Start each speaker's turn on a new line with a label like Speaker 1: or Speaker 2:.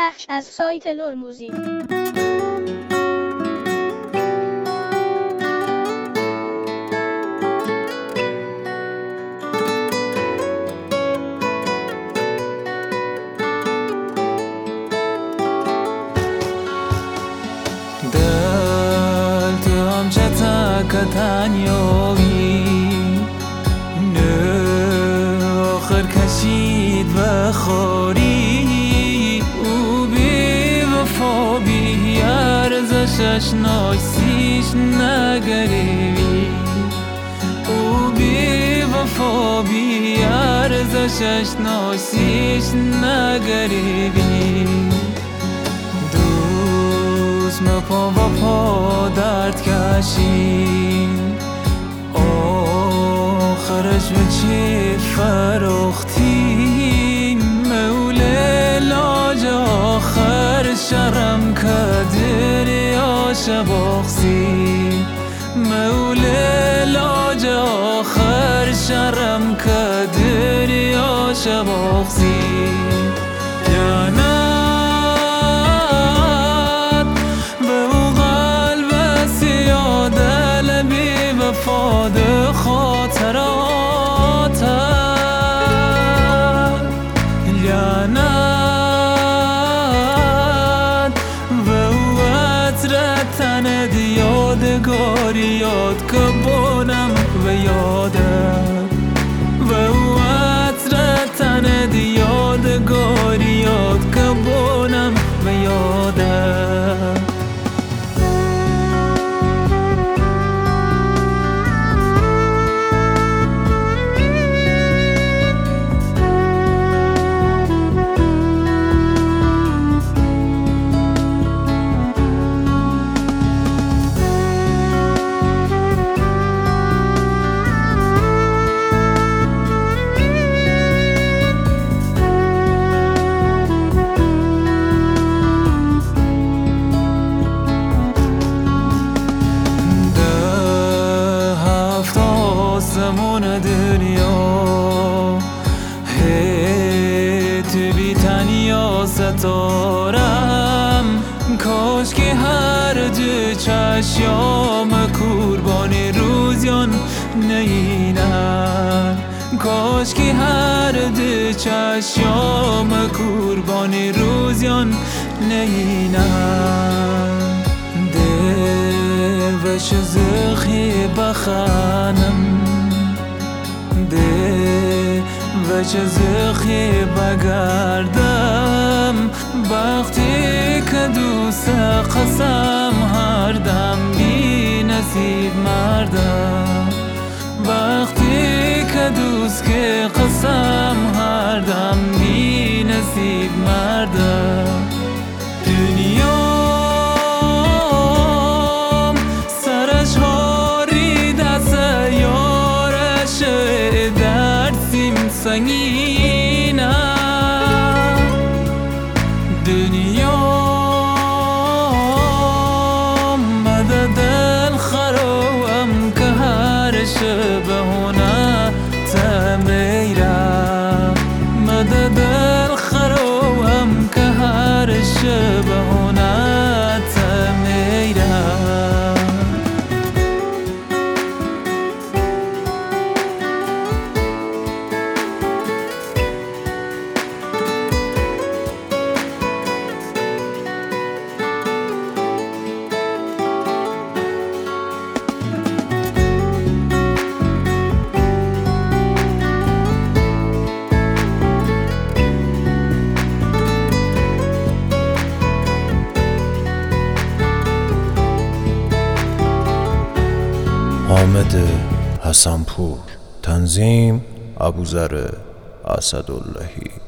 Speaker 1: بخش از سایت لور موزیک.
Speaker 2: دلتم تنیایی نه آخر کشید و خاری او بی وفا بی ارزشش نایسیش نگریبی او بی وفا بی ارزشش نایسیش نگریبی پا و پا درد کشید آخرش به چی فروختی موله لاج آخر شرم کدر یا شباخسی موله لاج آخر شرم کدر یا شباخسی یا نه فاد خاطرات لعنت و عطرتن یادگاریات که بونم و یادم و عطرتن یادگاریات که بونم و یادم آسمون دنیا تو بی تنیا ستارم کاش که هر دو چشم قربانی روزیان نینن کاش که هر دو چشم قربانی روزیان نینن دل وش زخی بخانم ده و چه زخی بگردم وقتی که دوست قسم هر دم بی نصیب مردم وقتی که دوست که قسم هر دم بی نصیب مردم دنیام سرش هاری دست یارش سنگینه دنیا مدد الخروم که هر شب هونه تمیره مدد الخروم که هر شب هونه تمیره
Speaker 3: حامد حسنپور، تنظیم ابوذر اسداللهی.